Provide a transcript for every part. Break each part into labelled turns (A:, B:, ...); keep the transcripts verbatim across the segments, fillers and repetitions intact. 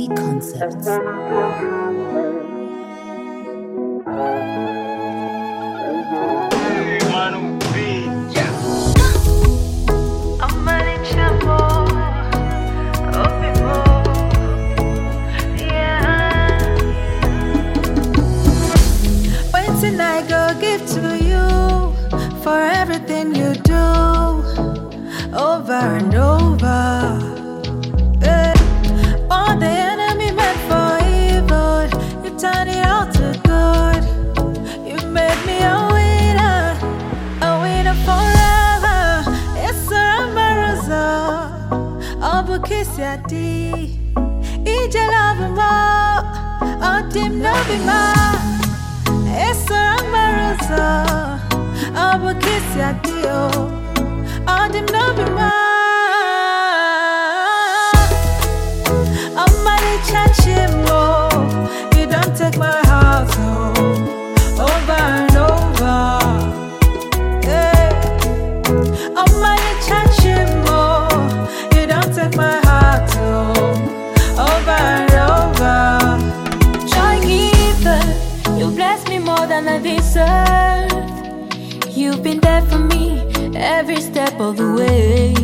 A: Easy Concepts.
B: Waiting I go give to you for everything you do over and over. Yeah. All the enemy meant for evil, you turn it all to good. You made me a winner, a winner forever. It's a Ramarosa, Abu Kisiati, Ija love more, Odim Nobima. It's a Ramarosa, Abu Kisiati, Odim Nobima. You don't take my heart home over and over. Hey. I'm money changing more. You don't take my heart home over and over.
C: Joy giver, you bless me more than I deserve. You've been there for me every step of the way.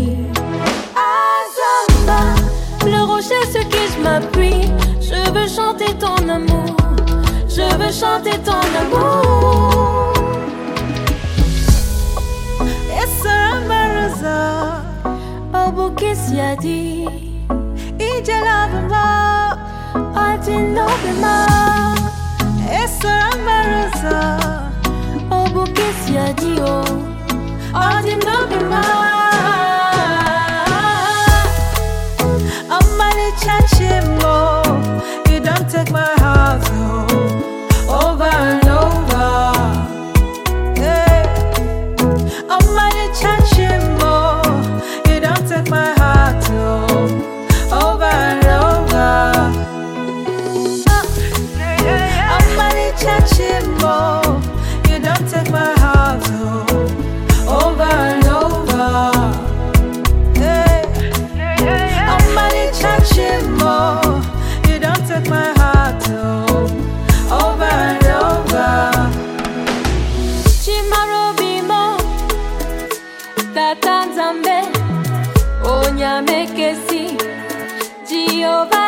C: Azamba, le rocher sur qui je m'appuie. Je veux chanter ton amour, je veux chanter ton amour.
B: It's a Ramarosa,
C: Abu Kisiati,
B: Ija love more,
C: Odim Nobima.
B: It's a Ramarosa,
C: Abu Kisiati,
B: Odim Nobima. I'm money changing more. You don't take my heart home over and over. Yeah. I'm money changing more. You don't take my heart home over and over. I'm money changing more. You don't take my heart home over and over. Yeah. I'm money changing more. You don't take my heart home over and over.
C: Chimarobimo, Tata Nzambe, Onyamekesi, Jehovah.